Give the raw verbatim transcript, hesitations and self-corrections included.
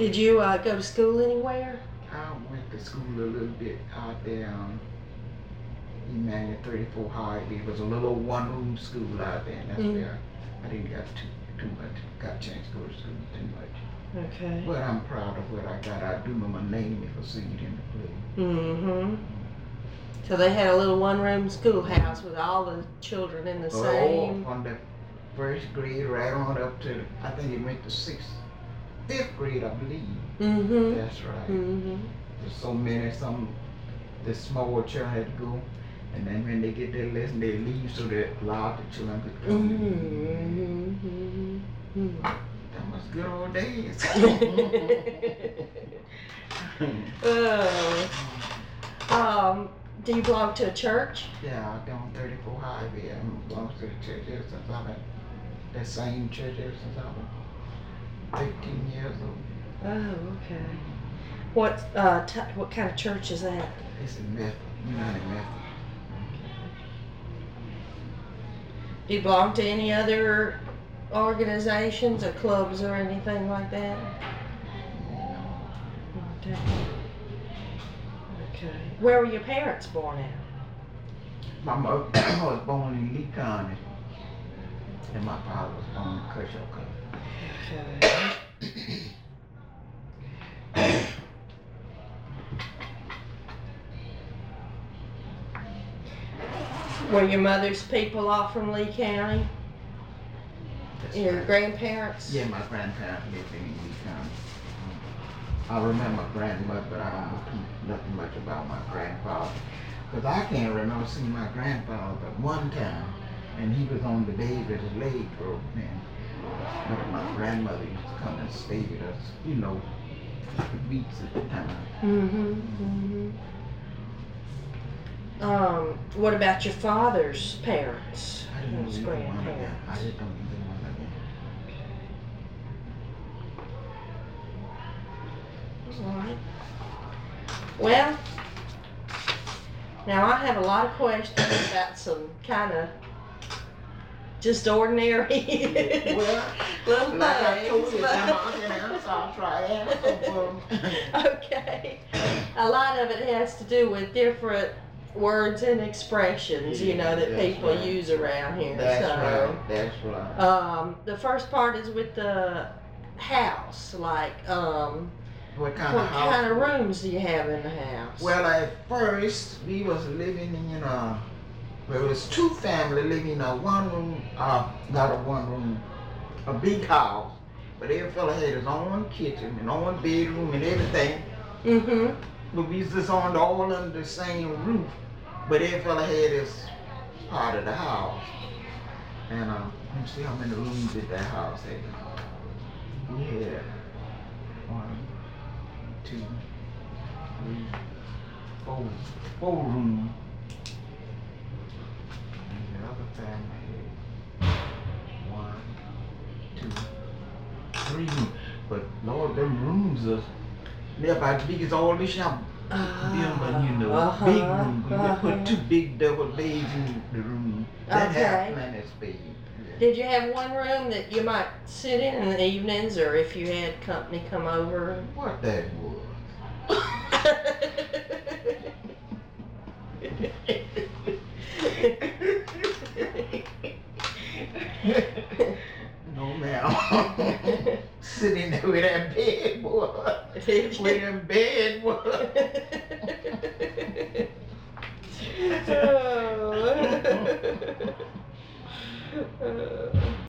Did you uh, go to school anywhere? I went to school a little bit out there on Emmanuel thirty-four Highway. It was a little one-room school out there, and that's Mm. where I didn't get too too much, got a chance to go to school too much. Okay. But I'm proud of what I got. I do remember naming me for singing in the play. Mm-hmm. So they had a little one-room schoolhouse with all the children in the Oh, same. from the first grade right on up to, the, I think it went to sixth, fifth grade, I believe. Mm-hmm. That's right. Mm-hmm. There's so many, some, the small children had to go, and then when they get their lesson, they leave so that a lot of the children could come. Mm-hmm. Mm-hmm. That was good old days. Oh. Um, do you belong to a church? Yeah, out there on thirty-four Highway. I belong to the church ever since I've been, that same church ever since I was fifteen years old. Oh, okay. What uh, t- what kind of church is that? It's a Methodist, United Methodist. Do you belong to any other organizations or clubs or anything like that? Okay. Okay. Where were your parents born at? My mother was born in Lee County, and my father was born in Kershaw County. Okay. Were your mother's people all from Lee County? That's Your right. grandparents? Yeah, my grandparents lived in Lee County. I remember my grandmother, but I don't know too, nothing much about my grandfather. Because I can't remember seeing my grandfather but one time, and he was on the day that his leg broke, man. But my grandmother used to come and stay with us, you know, weeks at a time. Mm-hmm. Mm-hmm. Um, what about your father's parents? I didn't know His either one of them. grandparents. I didn't know either one of them. All right. Well, now I have a lot of questions about some kind of just ordinary Well, little like I told things. you, I'm out there, so I'll try to answer them. Okay. A lot of it has to do with different words and expressions, you know, that That's people right. use around here. That's so, right, that's right. Um, the first part is with the house, like, um, What kind what of house? kind of rooms do you have in the house? Well, at first, we was living in a, well, it was two family living in a one room, uh, not a one room, a big house. But every fella had his own kitchen and own bedroom and everything. Mm-hmm. But we was just on all under the same roof. But every fella had his part of the house. And uh, let me see how many rooms did that house have. We had one, two, three, four, four rooms. And the other family had one, two, three rooms. But Lord, them rooms are they're about as big as all this shop. Uh, you know, uh-huh, big room. We uh-huh. put two big double beds in the room. That Okay. had plenty of space. Yeah. Did you have one room that you might sit in in the evenings, or if you had company come over? What that was? No, ma'am. Sitting there with that bed, boy. Did you? With them bed, boy. Oh. Oh.